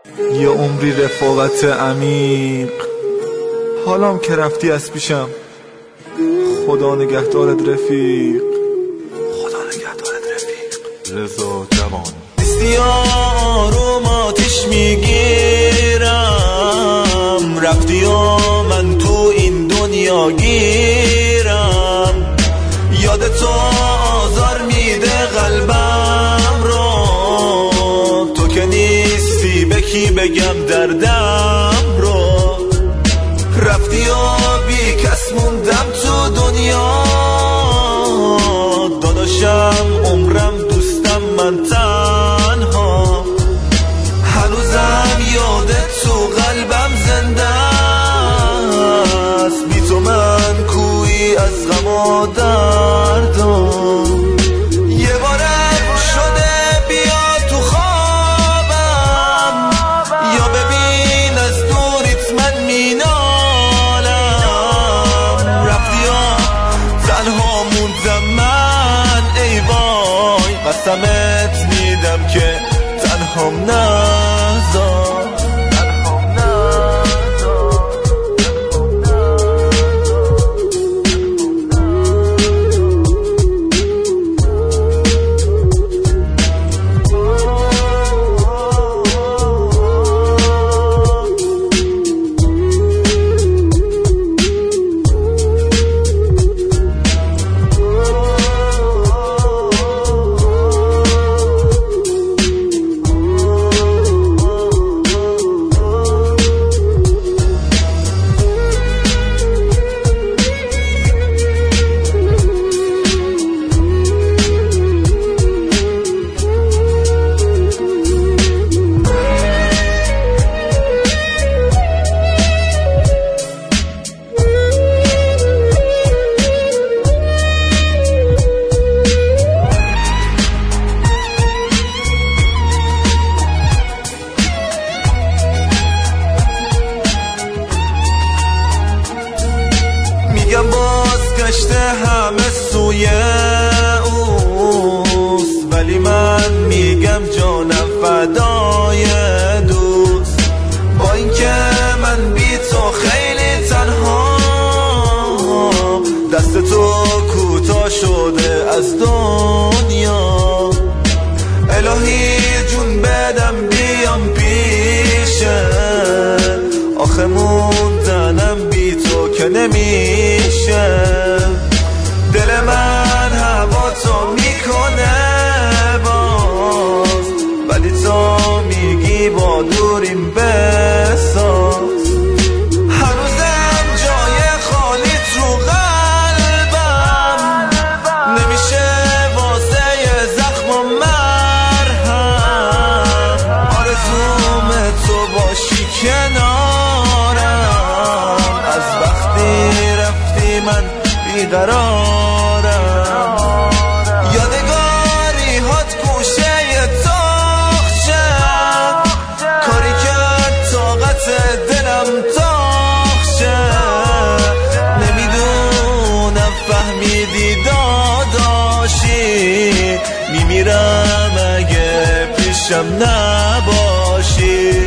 یه عمری رفاقت عمیق، حالام که رفتی از پیشم. خدا نگهدارت رفیق، خدا نگهدارت رفیق. رضا جوان. آروم آتیش میگیرم، رفتی و من تو این دنیا گیرم. یاد تو آزار میده قلبم رو، تو که نیستی به کی بگم دردم رو. رفتی و بی کس موندم تو دنیا، داداشم عمرم دوستم من تنها. هنوزم یادت تو قلبم زنده است، بی تو من کوی از غم و دردم. یه بارم شده بیا تو خوابم، یا ببین از دوریت من مینالم. رفتی و تنها موندم من، ای وای قسمت میدم که تنهام نذار. میگم بازگشته همه سوی اوست، ولی من میگم جانم فدای دوست. با اینکه من بی تو خیلی تنها، دست تو کوتاه شده از دنیا. الهی جون بدم بیام پیشه، آخه موندنم بی تو که نمیشه. دل من هوا تو میکنه باز، ولی تو میگی با دوریم بساز. هنوزم جای خالی تو قلبم، نمیشه واسه زخم و مرهم. آرزوم تو باشی کنارم، از وقتی رفتی من بیقرارم. یادگاری هات گوشه تاخچه، کاری کرد طاقت دلم تاخچه. نمیدونم فهمیدی داداشی، میمیرم اگه پیشم نباشی.